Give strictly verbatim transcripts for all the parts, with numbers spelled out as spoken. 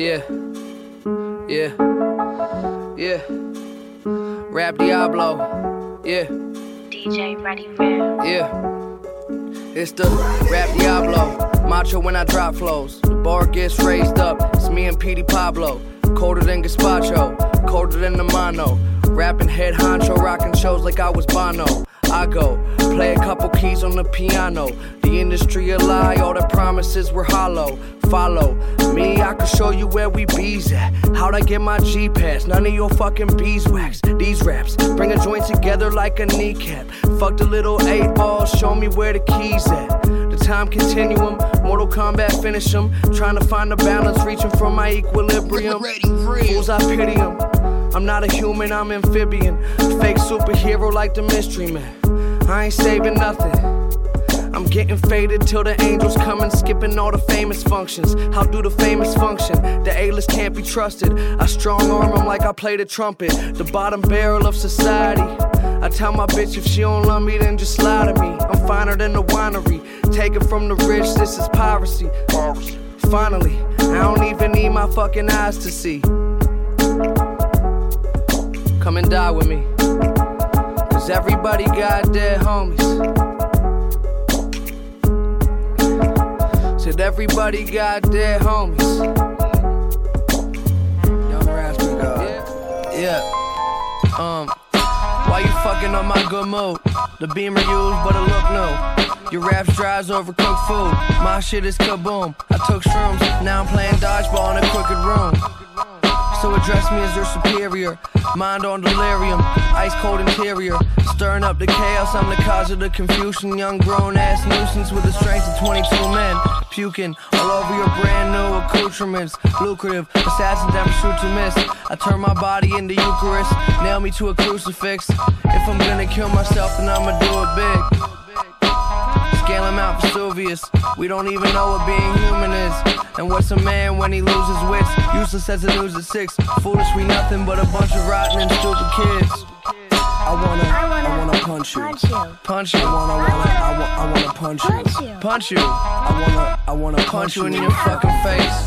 Yeah, yeah, yeah. Rap Diablo, yeah. D J Ready Rap. Yeah. It's the Rap Diablo. Macho when I drop flows. The bar gets raised up. It's me and Petey Pablo. Colder than Gazpacho, colder than the mono. Rapping head honcho, rocking shows like I was Bono. I go, play a couple keys on the piano. The industry a lie, all the promises were hollow. Follow me, I can show you where we bees at. How'd I get my G-Pass? None of your fucking beeswax. These raps bring a joint together like a kneecap. Fuck the little eight balls, show me where the keys at. The time continuum, Mortal Kombat finish them. Trying to find the balance, reaching for my equilibrium. Fools, I pity them. I'm not a human, I'm amphibian. Fake superhero like the Mystery Man. I ain't saving nothing. I'm getting faded till the angels come and skipping all the famous functions. How do the famous function? The A-list can't be trusted. I strong arm them like I play the trumpet. The bottom barrel of society. I tell my bitch if she don't love me, then just lie to me. I'm finer than the winery. Take it from the rich, this is piracy. Finally, I don't even need my fucking eyes to see. Come and die with me. Cause everybody got dead homies. Said everybody got dead homies. Young Raspy God. Yeah. yeah. Um, why you fucking on my good mood? The Beamer used, but it look new. Your raps drives overcooked food. My shit is kaboom. I took shrooms, now I'm playing dodgeball in a crooked room. So address me as your superior. Mind on delirium, ice cold interior. Stirring up the chaos, I'm the cause of the confusion. Young grown ass nuisance with the strength of twenty-two men. Puking all over your brand new accoutrements. Lucrative, assassins I'm shoot to miss. I turn my body into Eucharist. Nail me to a crucifix. If I'm gonna kill myself, then I'ma do it big. Scale him out, Vesuvius. We don't even know what being human is. And what's a man when he loses wits? Useless as the news at six. Foolish, we nothing but a bunch of rotten and stupid kids. I wanna, I wanna, I wanna punch you. Punch you. Punch you. I wanna, I wanna, I wanna, I wanna punch you. Punch you. Punch you. I wanna, I wanna punch, punch you in your fucking face.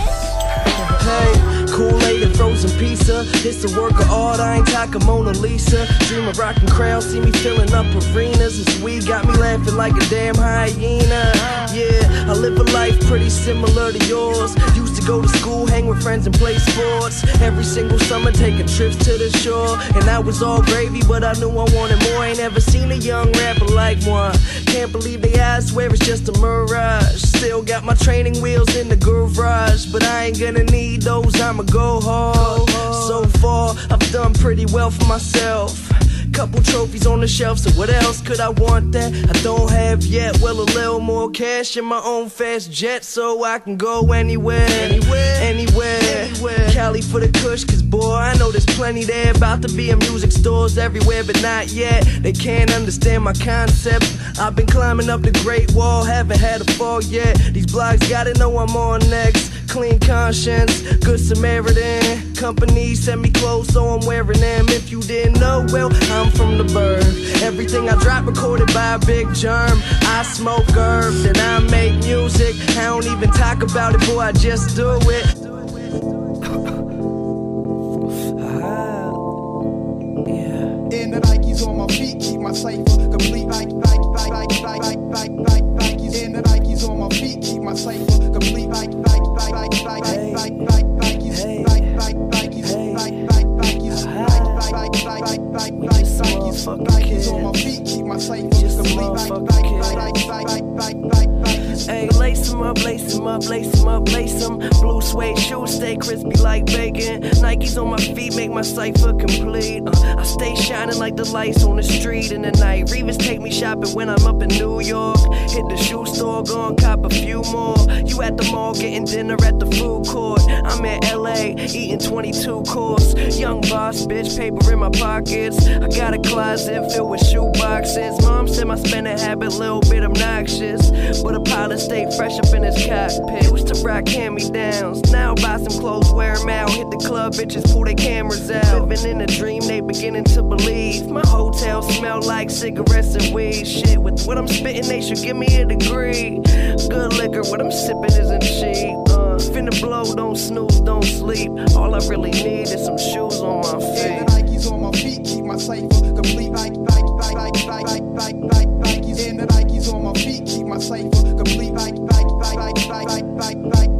Hey, Kool-Aid and frozen pizza. It's a work of art, I ain't talking Mona Lisa. Dream of rocking crowds, see me filling up arenas. This weed got me laughing like a damn hyena. Yeah, I live a life pretty similar to yours. Used to go to school, hang with friends and play sports. Every single summer taking trips to the shore. And that was all gravy, but I knew I wanted more. Ain't ever seen a young rapper like one. Can't believe they ass swear it's just a mirage. Still got my training wheels in the garage, but I ain't gonna need those, I'ma go hard. So far, I've done pretty well for myself. Couple trophies on the shelf, so what else could I want that I don't have yet? Well, a little more cash in my own fast jet, so I can go anywhere, anywhere, anywhere, anywhere. Cali for the kush, cause boy, I know there's plenty there. About to be in music stores everywhere, but not yet. They can't understand my concept. I've been climbing up the Great Wall, haven't had a fall yet. These blogs gotta know I'm on next. Clean conscience, good Samaritan. Company send me clothes, so I'm wearing them. If you didn't know, well, I'm from the burg. Everything I drop recorded by a big germ. I smoke herb, then I make music. I don't even talk about it, boy, I just do it. In the Nikes on my feet, keep my cipher complete. Nike, Nike, Nike, Nike, Nike, Nike, Nike, Nikes in the Nikes on my feet, keep my cipher complete. Nike, Nike, Nike, Nike, Nike, Nike, Nike, Nikes, Nike, Nike, Nikes, Nike, Nike, Nikes, Nike, Nike, Nike, Nike, Nikes, Nikes on my feet, keep my cipher complete. Nike, Nike, Nike, Nike, Nike, Nike, Nikes. Hey, lace 'em up, lace 'em up, lace 'em up, lace 'em. Blue suede shoes stay crispy like bacon. Nikes on my feet make my cipher complete. Uh, I stay shining like the lights on the street in the night. Revis take me shopping when I'm up in New York. Hit the shoe store, go and cop a few more. You at the mall getting dinner at the food court. I'm in L A eating twenty-two course. Young boss, bitch, paper in my pockets. I got a closet filled with shoe boxes. Mom said my spending habit a little bit obnoxious, but a pilot stayed fresh up in his cockpit. Used to rock hand-me-downs, now buy some clothes, wear them out. Hit the club, bitches pull their cameras out. Living in a dream, they beginning to believe. My hotel smell like cigarettes and weed. Shit, with what I'm spitting, they should give me a degree. Good liquor, what I'm sipping isn't cheap. Uh, finna blow, don't snooze, sleep. All I really need is some shoes on my feet. And the Nikes on my feet keep my cipher complete. Like, like, like, like, like, like, like, like, Nikes. And the Nikes on my feet keep my cipher complete. Like, like, like, like, like, like, like, like.